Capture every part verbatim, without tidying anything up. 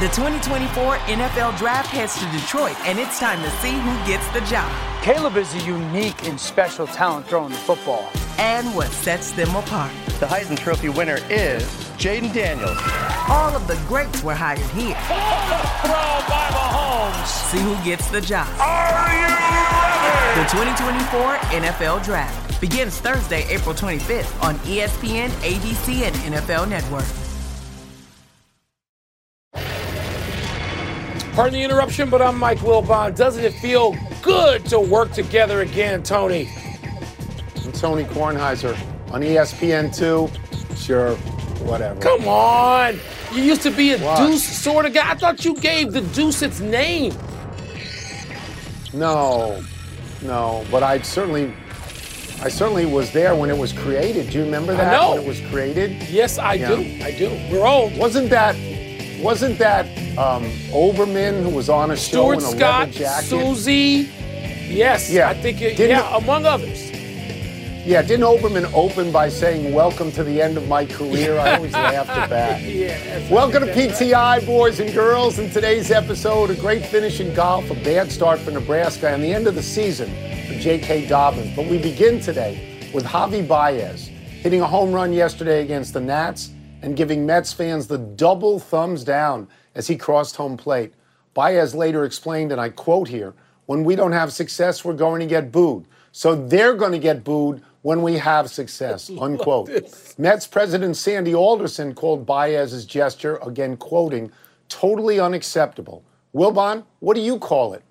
The twenty twenty-four N F L Draft heads to Detroit, and it's time to see who gets the job. Caleb is a unique and special talent throwing the football. And what sets them apart. The Heisman Trophy winner is Jaden Daniels. All of the greats were hired here. Throw by Mahomes. See who gets the job. Are you ready? The twenty twenty-four N F L Draft begins Thursday, April twenty-fifth on E S P N, A B C, and N F L Network. Pardon the interruption, but I'm Mike Wilbon. Doesn't it feel good to work together again, Tony? I'm Tony Kornheiser on E S P N two. Sure, whatever. Come on. You used to be a What? Deuce sort of guy. I thought you gave the Deuce its name. No, no, but I certainly, I certainly was there when it was created. Do you remember that? I know. When it was created? Yes, I Yeah. do. I do. We're old. Wasn't that, wasn't that um, Oberman who was on a show Stuart in a Scott, leather jacket? Susie. Yes, Yeah. I think, it, Didn't yeah, it- among others. Yeah, didn't Oberman open by saying, "Welcome to the end of my career"? I always laughed at that. Yeah, that's Welcome to right. P T I, boys and girls. In today's episode, a great finish in golf, a bad start for Nebraska, and the end of the season for J K. Dobbins. But we begin today with Javi Baez hitting a home run yesterday against the Nats and giving Mets fans the double thumbs down as he crossed home plate. Baez later explained, and I quote here, "When we don't have success, we're going to get booed. So they're going to get booed when we have success," unquote. Mets president Sandy Alderson called Baez's gesture, again quoting, "totally unacceptable." Wilbon, what do you call it?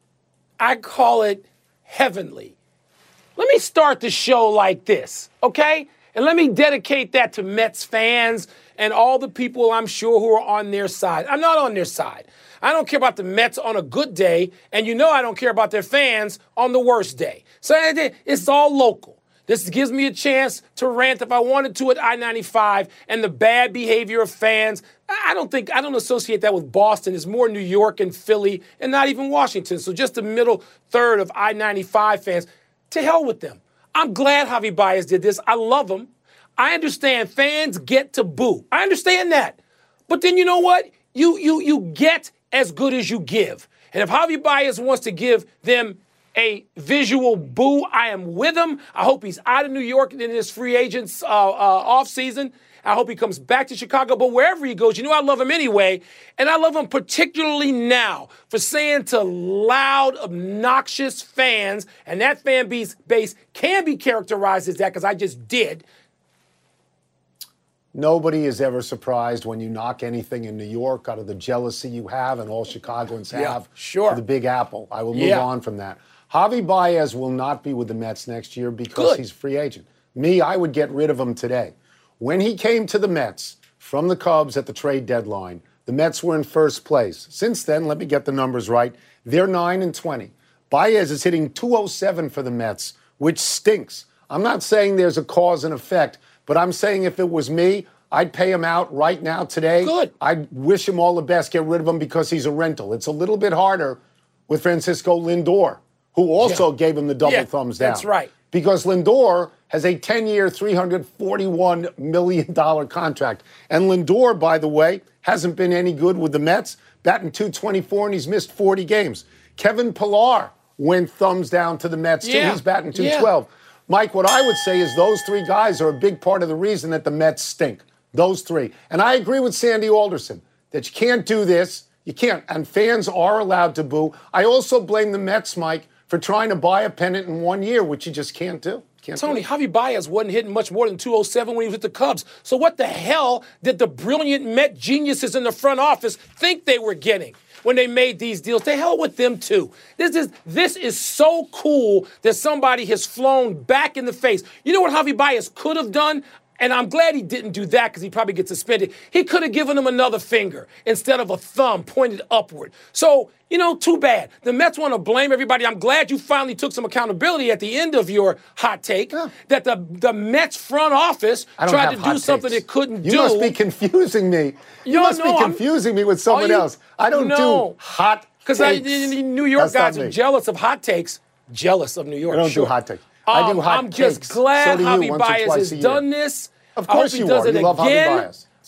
I call it heavenly. Let me start the show like this, okay? And let me dedicate that to Mets fans and all the people I'm sure who are on their side. I'm not on their side. I don't care about the Mets on a good day, and you know I don't care about their fans on the worst day. So it's all local. This gives me a chance to rant if I wanted to at I ninety-five and the bad behavior of fans. I don't think, I don't associate that with Boston. It's more New York and Philly and not even Washington. So just the middle third of I ninety-five fans, to hell with them. I'm glad Javi Baez did this. I love him. I understand fans get to boo. I understand that. But then you know what? You, you, you get as good as you give. And if Javi Baez wants to give them a visual boo, I am with him. I hope he's out of New York in his free agents uh, uh, offseason. I hope he comes back to Chicago. But wherever he goes, you know I love him anyway. And I love him particularly now for saying to loud, obnoxious fans, and that fan base, base can be characterized as that because I just did. Nobody is ever surprised when you knock anything in New York out of the jealousy you have and all Chicagoans Yeah, have sure. for the Big Apple. I will move Yeah. on from that. Javi Baez will not be with the Mets next year because Good. he's a free agent. Me, I would get rid of him today. When he came to the Mets from the Cubs at the trade deadline, the Mets were in first place. Since then, let me get the numbers right, they're nine and twenty. Baez is hitting two oh seven for the Mets, which stinks. I'm not saying there's a cause and effect, but I'm saying if it was me, I'd pay him out right now today. Good. I'd wish him all the best, get rid of him because he's a rental. It's a little bit harder with Francisco Lindor, who also Yeah. gave him the double Yeah, thumbs down. that's right. Because Lindor has a ten-year, three hundred forty-one million dollars contract. And Lindor, by the way, hasn't been any good with the Mets, batting two twenty-four, and he's missed forty games. Kevin Pillar went thumbs down to the Mets, too. Yeah. He's batting two Yeah. twelve. Mike, what I would say is those three guys are a big part of the reason that the Mets stink. Those three. And I agree with Sandy Alderson that you can't do this. You can't. And fans are allowed to boo. I also blame the Mets, Mike, for trying to buy a pennant in one year, which you just can't do. Can't Tony, do. Javi Baez wasn't hitting much more than two oh seven when he was with the Cubs. So what the hell did the brilliant Met geniuses in the front office think they were getting when they made these deals? To hell with them, too. This is this is so cool that somebody has flown back in the face. You know what Javi Baez could have done? And I'm glad he didn't do that because he probably gets suspended. He could have given him another finger instead of a thumb pointed upward. So, you know, too bad. The Mets want to blame everybody. I'm glad you finally took some accountability at the end of your hot take Yeah. that the, the Mets front office I don't tried have to hot do something takes. it couldn't you do. You must be confusing me. You No, must no, be I'm- confusing me with someone you- else. I don't no. do hot Because takes. New York That's not guys are me. jealous of hot takes. Jealous of New York. I don't sure. do hot takes. I do Um, hot I'm just takes. glad So do you, Javi once or Baez twice has a year. done this. Of I course hope he you does are. it You love Javi again. Baez.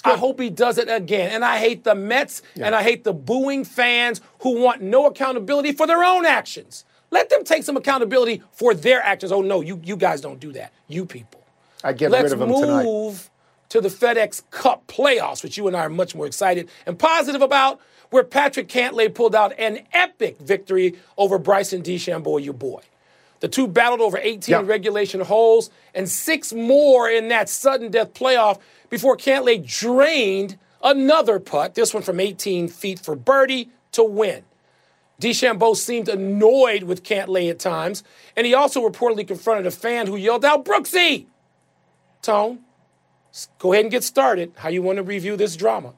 I hope he does it again. And I hate the Mets yeah. and I hate the booing fans who want no accountability for their own actions. Let them take some accountability for their actions. Oh, no, you, you guys don't do that. You people. I get Let's rid of them tonight. Let's move to the FedEx Cup playoffs, which you and I are much more excited and positive about, where Patrick Cantlay pulled out an epic victory over Bryson DeChambeau, your boy. The two battled over eighteen yep. regulation holes and six more in that sudden death playoff before Cantlay drained another putt, this one from eighteen feet for birdie, to win. DeChambeau seemed annoyed with Cantlay at times, and he also reportedly confronted a fan who yelled out, "Brooksy!" Tone, go ahead and get started. How you want to review this drama?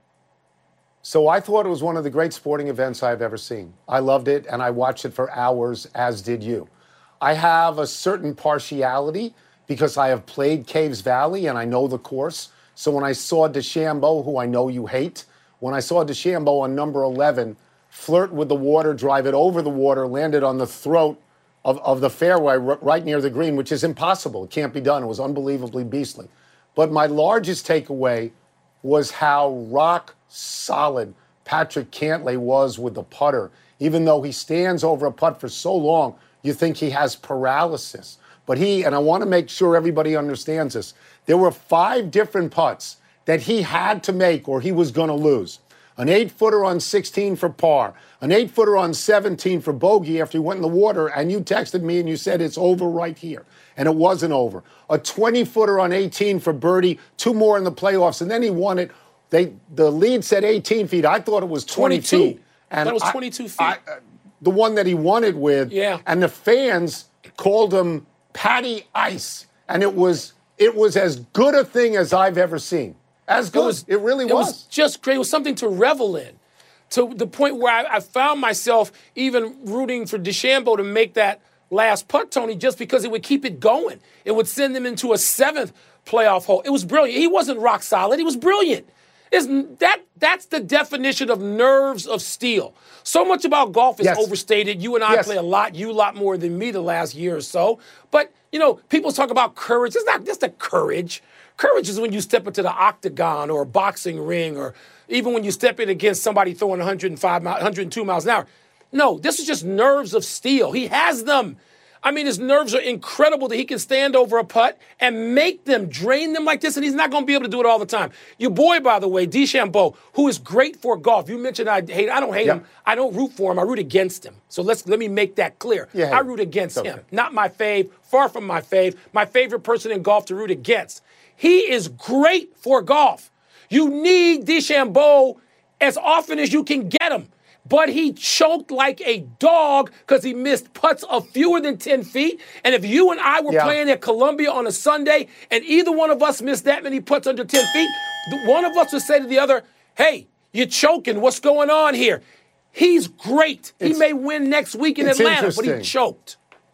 So I thought it was one of the great sporting events I've ever seen. I loved it, and I watched it for hours, as did you. I have a certain partiality because I have played Caves Valley, and I know the course. So when I saw DeChambeau, who I know you hate, when I saw DeChambeau on number eleven flirt with the water, drive it over the water, landed on the throat of, of the fairway r- right near the green, which is impossible. It can't be done. It was unbelievably beastly. But my largest takeaway was how rock solid Patrick Cantlay was with the putter. Even though he stands over a putt for so long, you think he has paralysis. But he, and I want to make sure everybody understands this, there were five different putts that he had to make or he was going to lose. An eight-footer on sixteen for par, an eight-footer on seventeen for bogey after he went in the water, and you texted me and you said it's over right here. And it wasn't over. A twenty-footer on eighteen for birdie, two more in the playoffs, and then he won it. They The lead said eighteen feet. I thought it was twenty twenty-two feet. And that was I, twenty-two feet. I, uh, the one that he won it with. Yeah. And the fans called him Patty Ice. And it was it was as good a thing as I've ever seen. As good. It, was, it really it was. was just great. It was something to revel in, to the point where I, I found myself even rooting for DeChambeau to make that last putt, Tony, just because it would keep it going. It would send them into a seventh playoff hole. It was brilliant. He wasn't rock solid. He was brilliant. Isn't that that's the definition of nerves of steel. So much about golf is yes. overstated. You and I yes. play a lot, you a lot more than me the last year or so. But, you know, people talk about courage. It's not just a courage. Courage is when you step into the octagon or a boxing ring, or even when you step in against somebody throwing one hundred five, one hundred two miles an hour. No, this is just nerves of steel. He has them. I mean, his nerves are incredible that he can stand over a putt and make them, drain them like this, and he's not going to be able to do it all the time. Your boy, by the way, DeChambeau, who is great for golf. You mentioned I hate. I don't hate yep. him. I don't root for him. I root against him. So let's let me make that clear. Yeah, I root against okay. him. Not my fave. Far from my fave. My favorite person in golf to root against. He is great for golf. You need DeChambeau as often as you can get him. But he choked like a dog because he missed putts of fewer than ten feet. And if you and I were yeah. playing at Columbia on a Sunday and either one of us missed that many putts under ten feet, one of us would say to the other, hey, you're choking. What's going on here? He's great. It's, he may win next week in Atlanta, but he choked.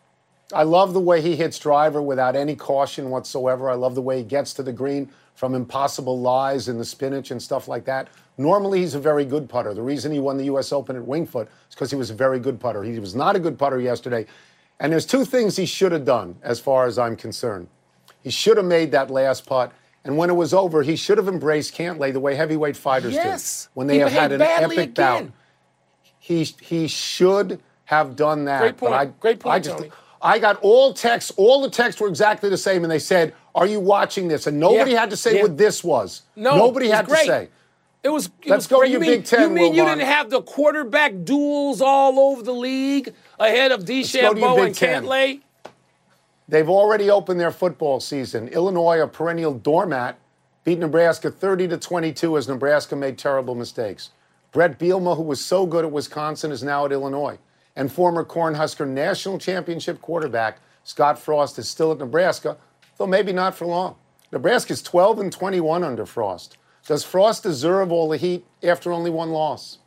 I love the way he hits driver without any caution whatsoever. I love the way he gets to the green from impossible lies in the spinach and stuff like that. Normally, he's a very good putter. The reason he won the U S Open at Winged Foot is because he was a very good putter. He was not a good putter yesterday. And there's two things he should have done, as far as I'm concerned. He should have made that last putt. And when it was over, he should have embraced Cantlay the way heavyweight fighters yes. do. When they he have had an epic again. bout. He, he should have done that. Great point. But I, Great point, I just, Tony. I got all texts. All the texts were exactly the same. And they said, are you watching this? And nobody yeah. had to say yeah. what this was. No, Nobody had great. to say. It was. It Let's was go great. to your you mean, Big Ten, You mean Wilbon. you didn't have the quarterback duels all over the league ahead of DeChambeau and Cantlay? They've already opened their football season. Illinois, a perennial doormat, beat Nebraska thirty to twenty-two as Nebraska made terrible mistakes. Brett Bielema, who was so good at Wisconsin, is now at Illinois. And former Cornhusker national championship quarterback Scott Frost is still at Nebraska, though maybe not for long. Nebraska's twelve and twenty-one under Frost. Does Frost deserve all the heat after only one loss?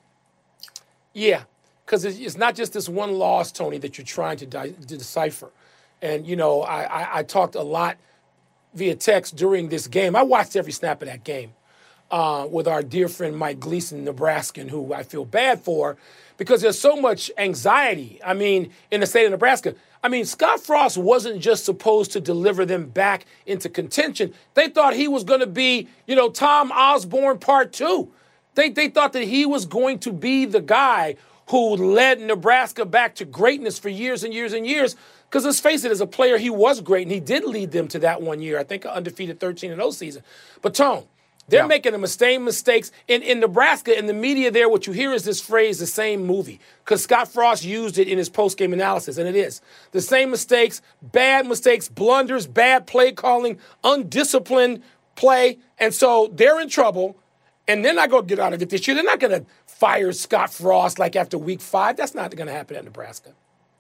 Yeah, because it's not just this one loss, Tony, that you're trying to, di- to decipher. And, you know, I, I, I talked a lot via text during this game. I watched every snap of that game uh, with our dear friend Mike Gleason, Nebraskan, who I feel bad for because there's so much anxiety, I mean, in the state of Nebraska. I mean, Scott Frost wasn't just supposed to deliver them back into contention. They thought he was going to be, you know, Tom Osborne part two. They, they thought that he was going to be the guy who led Nebraska back to greatness for years and years and years. Because let's face it, as a player, he was great, and he did lead them to that one year. I think an undefeated thirteen and oh season. But, Tone, they're yeah. making the same mistakes. In, in Nebraska, in the media there, what you hear is this phrase, the same movie, because Scott Frost used it in his post-game analysis, and it is. The same mistakes, bad mistakes, blunders, bad play calling, undisciplined play. And so they're in trouble, and they're not going to get out of it this year. They're not going to fire Scott Frost like after week five. That's not going to happen at Nebraska.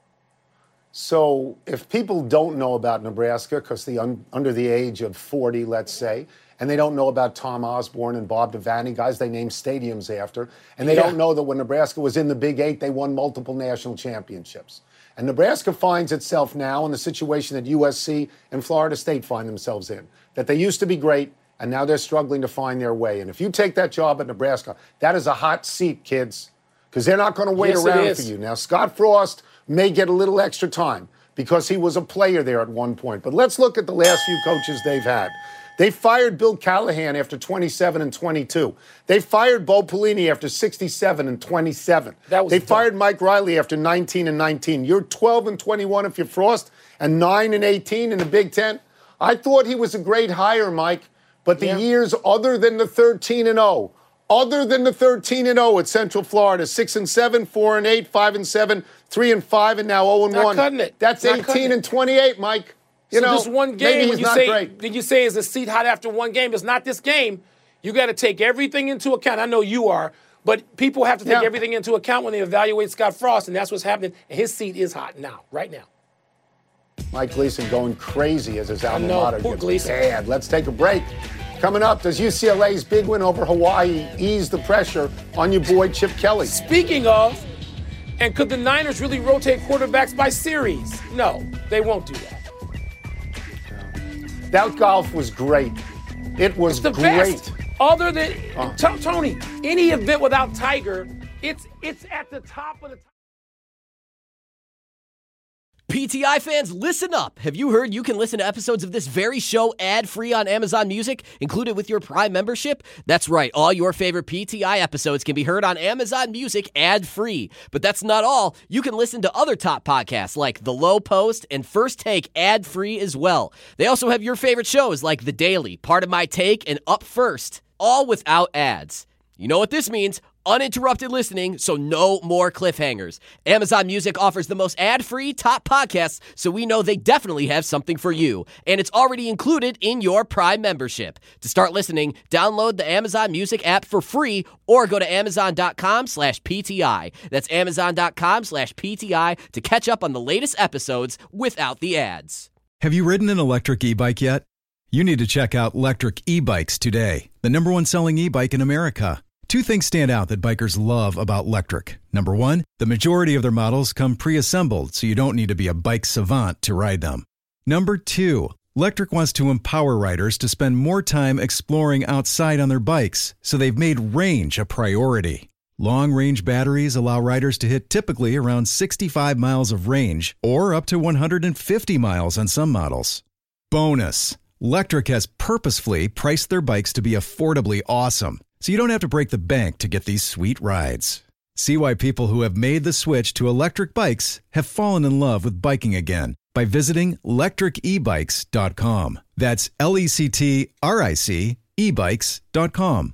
So if people don't know about Nebraska because they're un- under the age of forty, let's say, and they don't know about Tom Osborne and Bob Devaney, guys they named stadiums after, and they yeah. don't know that when Nebraska was in the Big Eight, they won multiple national championships. And Nebraska finds itself now in the situation that U S C and Florida State find themselves in, that they used to be great, and now they're struggling to find their way. And if you take that job at Nebraska, that is a hot seat, kids, because they're not going to wait yes, around for you. Now, Scott Frost may get a little extra time because he was a player there at one point. But let's look at the last few coaches they've had. They fired Bill Callahan after twenty-seven and twenty-two. They fired Bo Pelini after sixty-seven and twenty-seven. That was they dumb. fired Mike Riley after nineteen and nineteen. You're twelve and twenty-one if you're Frost and nine and eighteen in the Big Ten. I thought he was a great hire, Mike, but the yeah. years other than the thirteen and oh, other than the thirteen and oh at Central Florida, six and seven, four and eight, five and seven, three and five, and now oh and one. Not cutting it. That's Not eighteen and twenty-eight, Mike. You so know, just one game, maybe he's when you not say, great. Did you say is a seat hot after one game? It's not this game. You got to take everything into account. I know you are, but people have to take Yeah. everything into account when they evaluate Scott Frost, and that's what's happening. And his seat is hot now, right now. Mike Gleason going crazy as his alma know, mater poor gets Gleason. bad. Let's take a break. Coming up, does U C L A's big win over Hawaii ease the pressure on your boy Chip Kelly? Speaking of, and could the Niners really rotate quarterbacks by series? No, they won't do that. That golf was great. It was It's the great. best. Other than Uh. T- Tony, any event without Tiger, it's it's at the top of the. P T I fans, listen up. Have you heard you can listen to episodes of this very show ad-free on Amazon Music, included with your Prime membership? That's right. All your favorite P T I episodes can be heard on Amazon Music ad-free. But that's not all. You can listen to other top podcasts like The Low Post and First Take ad-free as well. They also have your favorite shows like The Daily, Part of My Take, and Up First, all without ads. You know what this means? Uninterrupted listening, so no more cliffhangers. Amazon Music offers the most ad-free top podcasts, so we know they definitely have something for you. And it's already included in your Prime membership. To start listening, download the Amazon Music app for free or go to amazon.com slash PTI. That's amazon.com slash PTI to catch up on the latest episodes without the ads. Have you ridden an electric e-bike yet? You need to check out Lectric E-Bikes today, the number one selling e-bike in America. Two things stand out that bikers love about Lectric. Number one, the majority of their models come pre-assembled, so you don't need to be a bike savant to ride them. Number two, Lectric wants to empower riders to spend more time exploring outside on their bikes, so they've made range a priority. Long-range batteries allow riders to hit typically around sixty-five miles of range, or up to one hundred fifty miles on some models. Bonus, Lectric has purposefully priced their bikes to be affordably awesome, so you don't have to break the bank to get these sweet rides. See why people who have made the switch to electric bikes have fallen in love with biking again by visiting lectric e bikes dot com. That's L E C T R I C e bikes dot com.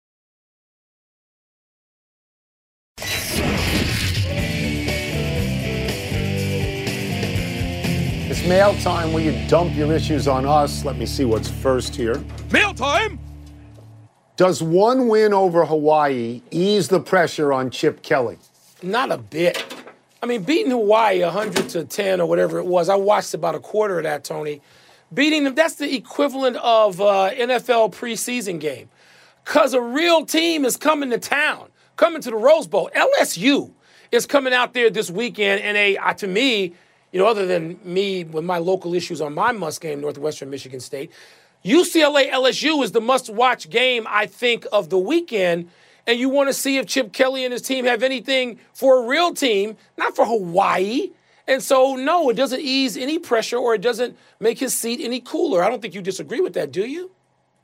It's mail time where you dump your issues on us. Let me see what's first here. Mail time! Does one win over Hawaii ease the pressure on Chip Kelly? Not a bit. I mean, beating Hawaii one hundred to ten or whatever it was, I watched about a quarter of that, Tony. Beating them, that's the equivalent of uh, N F L preseason game. Because a real team is coming to town, coming to the Rose Bowl. L S U is coming out there this weekend, and a, uh, to me, you know, other than me with my local issues on my must game, Northwestern Michigan State, U C L A L S U is the must-watch game, I think, of the weekend. And you want to see if Chip Kelly and his team have anything for a real team, not for Hawaii. And so, no, it doesn't ease any pressure or it doesn't make his seat any cooler. I don't think you disagree with that, do you?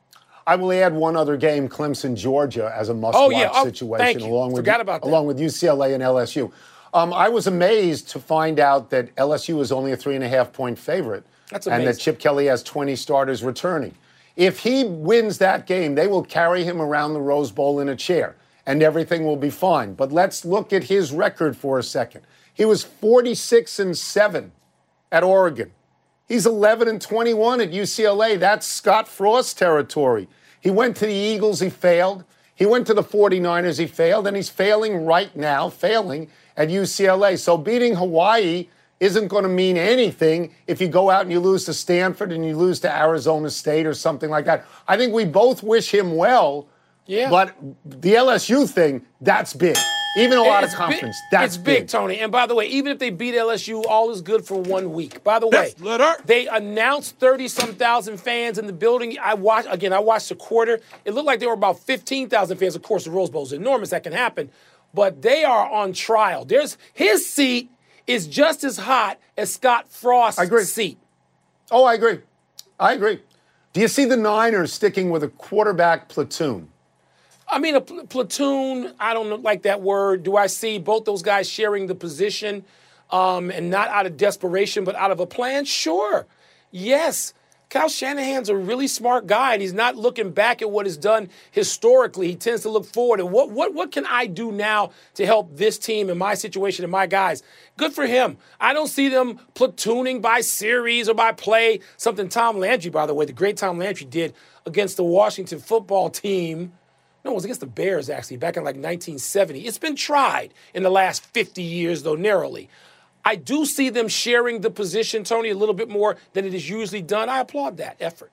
I will add one other game, Clemson, Georgia, as a must-watch oh, yeah. oh, situation, thank you. along with Forgot about that. along with U C L A and L S U. Um, I was amazed to find out that L S U is only a three and a half point favorite, That's amazing. and that Chip Kelly has twenty starters returning. If he wins that game, they will carry him around the Rose Bowl in a chair, and everything will be fine. But let's look at his record for a second. He was forty-six and seven at Oregon. He's eleven and twenty-one at U C L A. That's Scott Frost territory. He went to the Eagles, he failed. He went to the forty-niners, he failed. And he's failing right now, failing at U C L A. So beating Hawaii isn't going to mean anything if you go out and you lose to Stanford and you lose to Arizona State or something like that. I think we both wish him well, yeah. but the L S U thing, that's big. Even a lot of conference, big, that's it's big, big, Tony. And by the way, even if they beat L S U, all is good for one week. By the way, they announced thirty-some thousand fans in the building. I watched, again, I watched a quarter. It looked like there were about fifteen thousand fans. Of course, the Rose Bowl is enormous. That can happen. But they are on trial. There's his seat is just as hot as Scott Frost's I agree. seat. Oh, I agree. I agree. Do you see the Niners sticking with a quarterback platoon? I mean, a pl- platoon, I don't like that word. Do I see both those guys sharing the position um, and not out of desperation but out of a plan? Sure. Yes. Kyle Shanahan's a really smart guy, and he's not looking back at what is done historically. He tends to look forward. And what, what, what can I do now to help this team and my situation and my guys? Good for him. I don't see them platooning by series or by play, something Tom Landry, by the way, the great Tom Landry did against the Washington football team. No, it was against the Bears, actually, back in like nineteen seventy. It's been tried in the last fifty years, though, narrowly. I do see them sharing the position, Tony, a little bit more than it is usually done. I applaud that effort.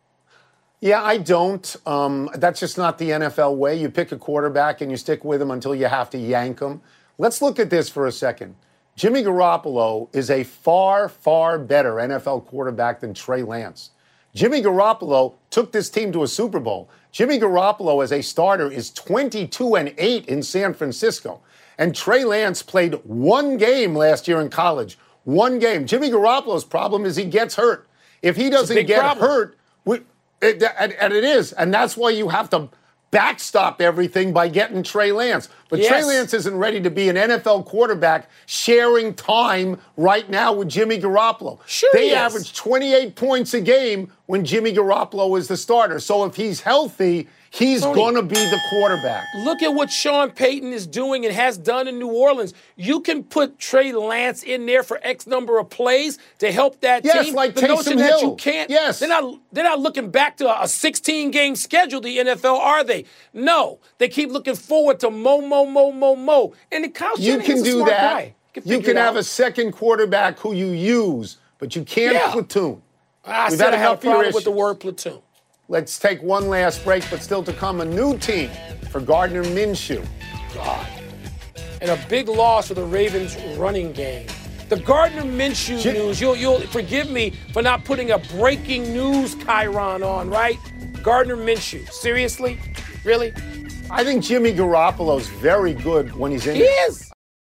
Yeah, I don't. Um, that's just not the N F L way. You pick a quarterback and you stick with him until you have to yank him. Let's look at this for a second. Jimmy Garoppolo is a far, far better N F L quarterback than Trey Lance. Jimmy Garoppolo took this team to a Super Bowl. Jimmy Garoppolo as a starter is twenty-two and eight in San Francisco. And Trey Lance played one game last year in college. One game. Jimmy Garoppolo's problem is he gets hurt. If he doesn't get problem. hurt, we, it, and, and it is. And that's why you have to backstop everything by getting Trey Lance. But yes. Trey Lance isn't ready to be an N F L quarterback sharing time right now with Jimmy Garoppolo. Sure They he average twenty-eight points a game when Jimmy Garoppolo is the starter. So if he's healthy, he's going to be the quarterback. Look at what Sean Payton is doing and has done in New Orleans. You can put Trey Lance in there for X number of plays to help that yes, team. Yes, like the Taysom notion Hill. that you can't. Yes. They're not, they're not looking back to a sixteen-game schedule, the N F L, are they? No. They keep looking forward to mo, mo, mo, mo, mo. And the Kyle You can a do smart that. Guy. Can you can have out. a second quarterback who you use, but you can't yeah. platoon. I We've said had I have a problem issues. with the word platoon. Let's take one last break, but still to come, a new team for Gardner Minshew. God. And a big loss for the Ravens running game. The Gardner Minshew J- news, you'll, you'll forgive me for not putting a breaking news chyron on, right? Gardner Minshew. Seriously? Really? I think Jimmy Garoppolo's very good when he's in He it. is.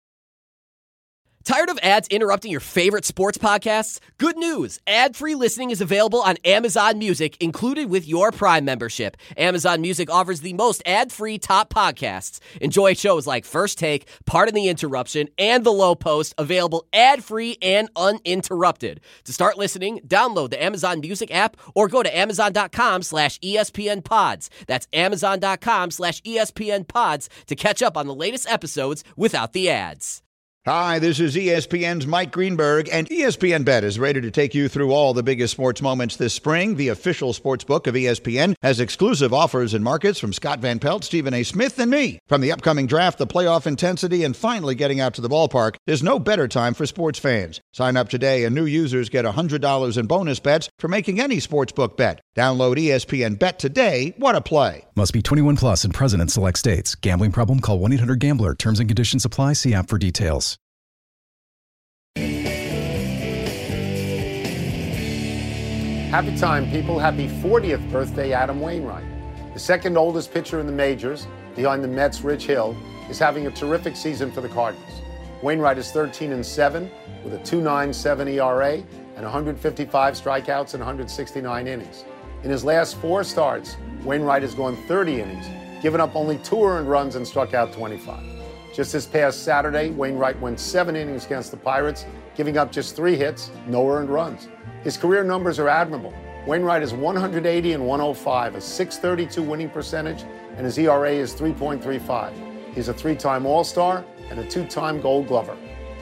Tired of ads interrupting your favorite sports podcasts? Good news! Ad-free listening is available on Amazon Music, included with your Prime membership. Amazon Music offers the most ad-free top podcasts. Enjoy shows like First Take, Pardon the Interruption, and The Low Post, available ad-free and uninterrupted. To start listening, download the Amazon Music app or go to amazon.com slash ESPN pods. That's amazon.com slash ESPN pods to catch up on the latest episodes without the ads. Hi, this is E S P N's Mike Greenberg, and E S P N Bet is ready to take you through all the biggest sports moments this spring. The official sports book of E S P N has exclusive offers and markets from Scott Van Pelt, Stephen A. Smith, and me. From the upcoming draft, the playoff intensity, and finally getting out to the ballpark, there's no better time for sports fans. Sign up today, and new users get one hundred dollars in bonus bets for making any sportsbook bet. Download E S P N Bet today. What a play. Must be twenty-one plus and present in select states. Gambling problem? Call one eight hundred gambler. Terms and conditions apply. See app for details. Happy time, people. Happy fortieth birthday, Adam Wainwright. The second oldest pitcher in the majors, behind the Mets' Rich Hill, is having a terrific season for the Cardinals. Wainwright is thirteen and seven with a two point nine seven E R A and one hundred fifty-five strikeouts in one hundred sixty-nine innings. In his last four starts, Wainwright has gone thirty innings, given up only two earned runs and struck out twenty-five. Just this past Saturday, Wainwright went seven innings against the Pirates, giving up just three hits, no earned runs. His career numbers are admirable. Wainwright is one hundred eighty and one oh five, a six thirty-two winning percentage, and his E R A is three point three five. He's a three-time All-Star and a two-time Gold Glover.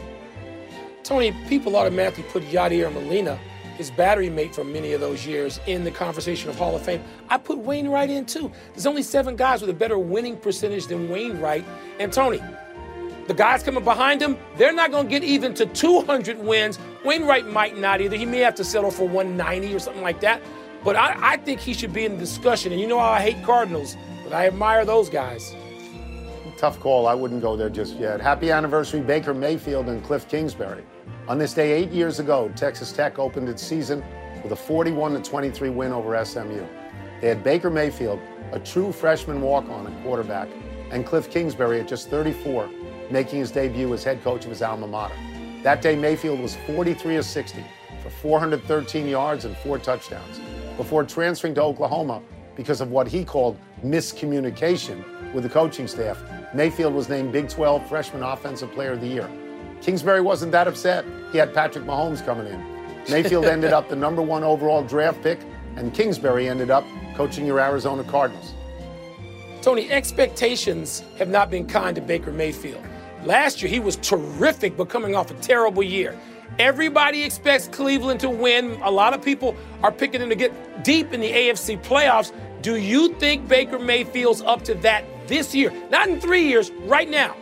Tony, people automatically put Yadier Molina, his battery mate from many of those years, in the conversation of Hall of Fame. I put Wainwright in too. There's only seven guys with a better winning percentage than Wainwright. And Tony, the guys coming behind him, they're not going to get even to two hundred wins. Wainwright might not either. He may have to settle for one ninety or something like that. But I, I think he should be in the discussion. And you know how I hate Cardinals, but I admire those guys. Tough call. I wouldn't go there just yet. Happy anniversary, Baker Mayfield and Cliff Kingsbury. On this day eight years ago, Texas Tech opened its season with a forty-one to twenty-three win over S M U. They had Baker Mayfield, a true freshman walk-on at quarterback, and Cliff Kingsbury at just thirty-four, making his debut as head coach of his alma mater. That day, Mayfield was forty-three of sixty for four hundred thirteen yards and four touchdowns before transferring to Oklahoma because of what he called miscommunication with the coaching staff. Mayfield was named Big twelve Freshman Offensive Player of the Year. Kingsbury wasn't that upset. He had Patrick Mahomes coming in. Mayfield ended up the number one overall draft pick, and Kingsbury ended up coaching your Arizona Cardinals. Tony, expectations have not been kind to Baker Mayfield. Last year, he was terrific, but coming off a terrible year. Everybody expects Cleveland to win. A lot of people are picking him to get deep in the A F C playoffs. Do you think Baker Mayfield's up to that this year? Not in three years, right now.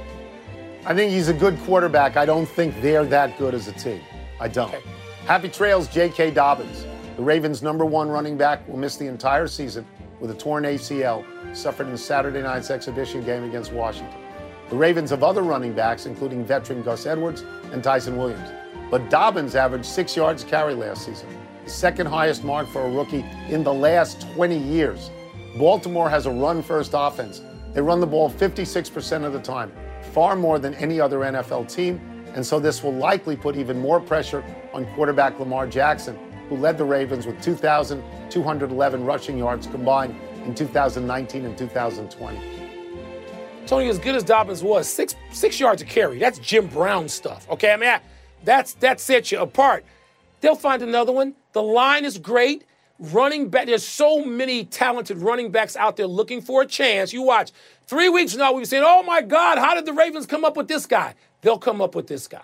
I think he's a good quarterback. I don't think they're that good as a team. I don't. Okay. Happy trails, J K. Dobbins. The Ravens' number one running back will miss the entire season with a torn A C L suffered in Saturday night's exhibition game against Washington. The Ravens have other running backs, including veteran Gus Edwards and Tyson Williams. But Dobbins averaged six yards carry last season, the second highest mark for a rookie in the last twenty years. Baltimore has a run-first offense. They run the ball fifty-six percent of the time, far more than any other N F L team, and so this will likely put even more pressure on quarterback Lamar Jackson, who led the Ravens with two thousand two hundred eleven rushing yards combined in two thousand nineteen and two thousand twenty. Tony, as good as Dobbins was, six six yards a carry, that's Jim Brown stuff, okay? I mean, I, that's that sets you apart. They'll find another one. The line is great. Running back, there's so many talented running backs out there looking for a chance. You watch. Three weeks from now, we'll be saying, oh, my God, how did the Ravens come up with this guy? They'll come up with this guy.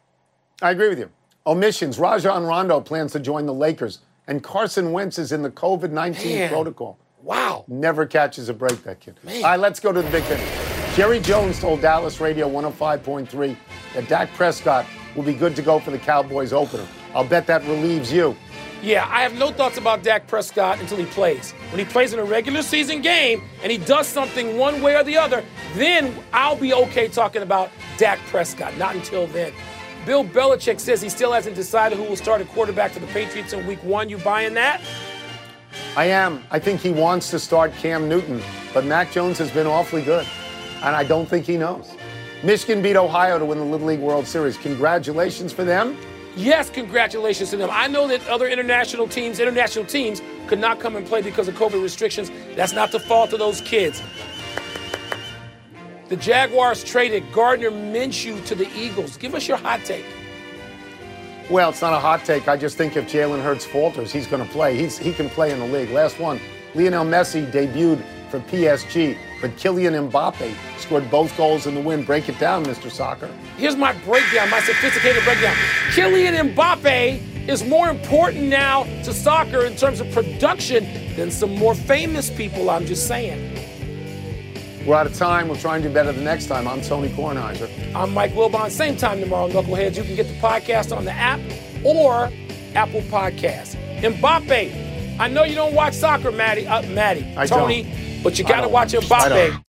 I agree with you. Omissions. Rajon Rondo plans to join the Lakers, and Carson Wentz is in the covid nineteen Man. protocol. Wow. Never catches a break, that kid. Man. All right, let's go to the big finish. Jerry Jones told Dallas Radio one oh five point three that Dak Prescott will be good to go for the Cowboys opener. I'll bet that relieves you. Yeah, I have no thoughts about Dak Prescott until he plays. When he plays in a regular season game and he does something one way or the other, then I'll be okay talking about Dak Prescott. Not until then. Bill Belichick says he still hasn't decided who will start at quarterback for the Patriots in week one. You buying that? I am. I think he wants to start Cam Newton, but Mac Jones has been awfully good, and I don't think he knows. Michigan beat Ohio to win the Little League World Series. Congratulations for them. Yes, congratulations to them. I know that other international teams, international teams could not come and play because of COVID restrictions. That's not the fault of those kids. The Jaguars traded Gardner Minshew to the Eagles. Give us your hot take. Well, it's not a hot take. I just think if Jalen Hurts falters, he's going to play. He's, he can play in the league. Last one, Lionel Messi debuted for P S G, but Kylian Mbappe scored both goals in the win. Break it down, Mister Soccer. Here's my breakdown, my sophisticated breakdown. Kylian Mbappe is more important now to soccer in terms of production than some more famous people, I'm just saying. We're out of time. We'll try and do better the next time. I'm Tony Kornheiser. I'm Mike Wilbon. Same time tomorrow, Knuckleheads. You can get the podcast on the app or Apple Podcasts. Mbappe, I know you don't watch soccer, Maddie. Uh, Maddie, I Tony, don't. but you got to watch Mbappe.